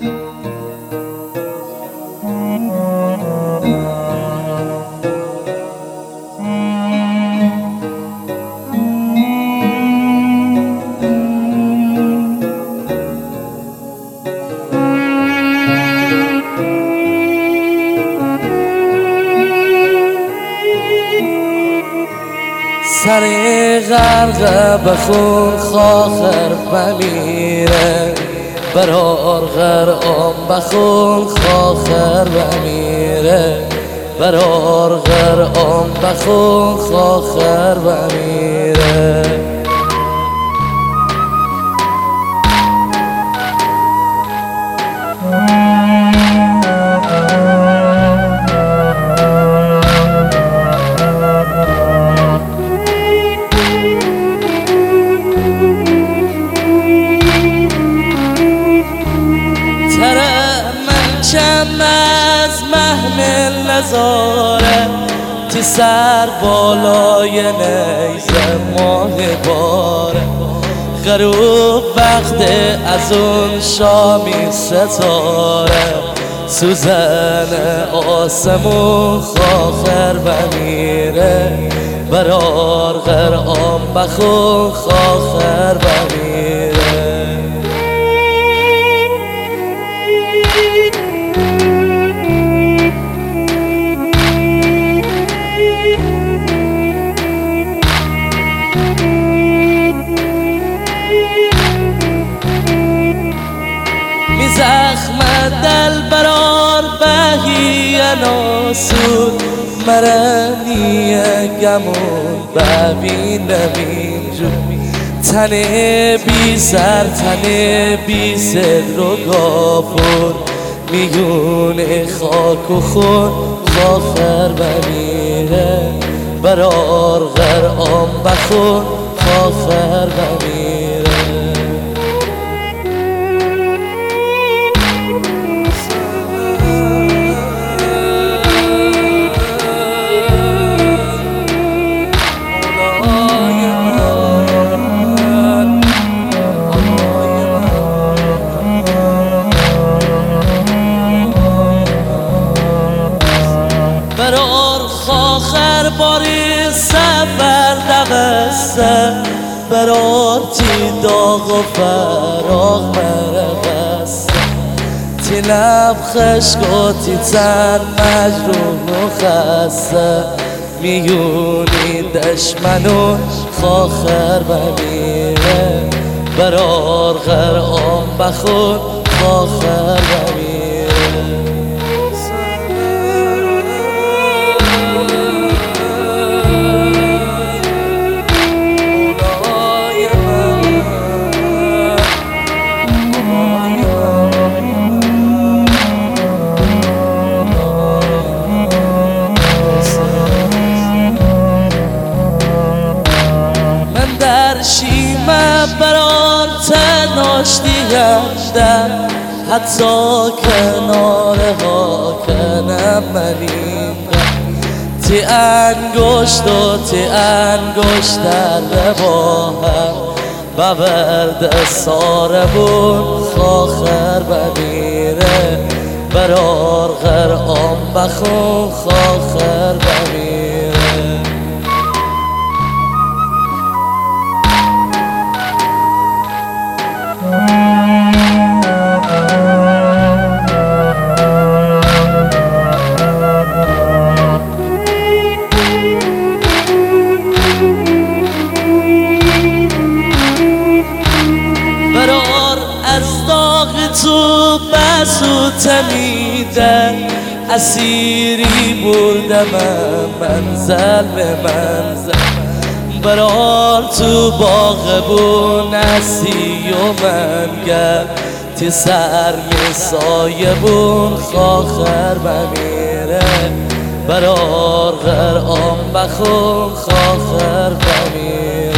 سر غرق بخون خاخر بمیره برار غرام بخون خاخر بمیره برار غرام بخون خاخر بمیره از محمل نزاره تی سر بالای نیزه ماه باره غروب وقت از اون شامی ستاره سوزن آسمون خاخر بمیره برار غرام بخون خاخر بمیره زخم دل برار بهی ناسود مرنی گمون ببینم جو تن بی سر تن بی صدر و گافور میگون خاک و خون خاخر بمیره برار غرام بخون خاخر بمیره برار خاخر باری سفر دقسته برار تی داغ و فراغ مرقسته تی لب خشک و تی تن مجروح و خسته میونی دشمنون خاخر بمیره برار غرام بخون خاخر بمیره شیمه بران تناش دیگردم حتی کنار ها کنم منیدم تی انگشت و تی انگشت در باهم بورد ساربون خاخر بمیره برار غرام بخون خاخر بمیره تو بسو تمیدن اسیری بردم منزل به منزل برار تو باغ بون نسی و منگر تی سر می سایه بون خاخر بمیره برار غرام بخون خاخر بمیره